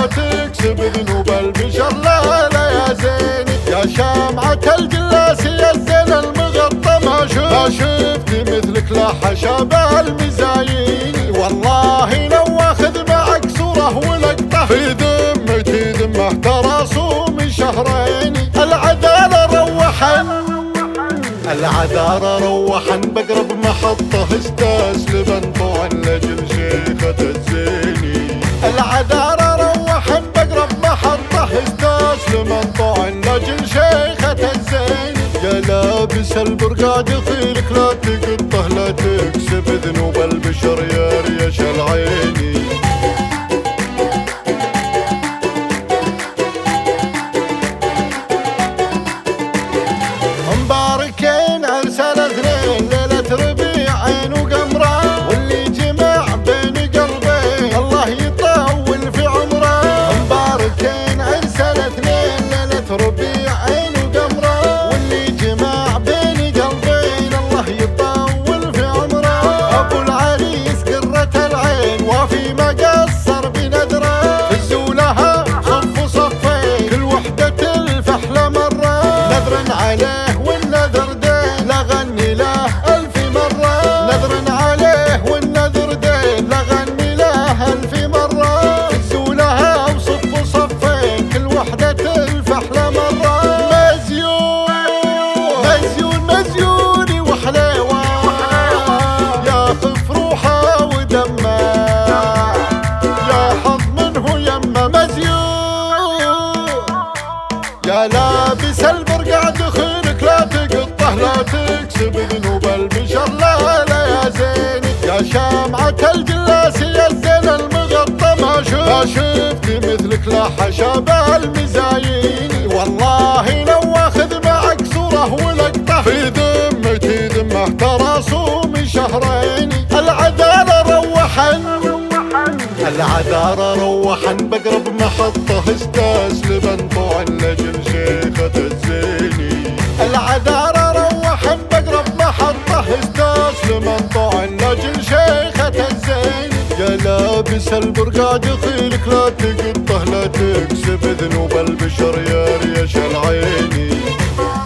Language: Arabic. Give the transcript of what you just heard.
لا تكسب ذنوب البشر، لا لا يا زيني يا شامعة الجلاس يا الزين المغطى، ما شفت مثلك لا حشا بالمزايين، والله لو اخذ معك صورة ولقطة في ذمتي ذمه ترى صوم شهرين. العذارى روحن بقرب محطة استسلم طوعا لجل شيخة الزيني، العذارى روحن بقرب محطة استسلم طوعا لجل شيخة الزيني، يا لابس البرقاد خيرك لا تقطه لا تكسب ذنوب البشر يا ريش العيني. مباركين ارسل اثنين ليلة ربيعين وقمره، واللي جمع بين قلبين الله يطول في عمره. مباركين ارسل اثنين ليلة ربيعين وقمره، واللي جمع بين قلبين الله يطول في عمره. ابو العريس قرة العين وفي ما قصر بنذره، فزولها صف صفين كل وحدة الفحله مره، نذر عليه والنذر دين لغني له ألف مرة، نذر عليه والنذر دين لغني له ألف مرة، فزولها وصف صفين كل وحدة الفحلة مرة. مزيون وحليوة ياخف روحه ودمه، يا حظ منه يمه مزيون، يا لابس البرقع خيرك لا تقطه لا تكسب ذنوب البشر، لا لا يا زيني يا شامعة الجلاس يا الزين المغطى، ما شفت مثلك لا حشا بالمزايين، والله لو اخذ معك صورة ولقطة في ذمتي ذمه ترى صوم شهرين. العذارى روحن بقرب محطة استسلم طوعا لجل شيخة الزيني، العذارى روحن بقرب محطة استسلم طوعا لجل شيخة الزيني، يا لابس البرقاد خيلك لا تقطه لا تكسب ذنوب البشر يا ريش العيني.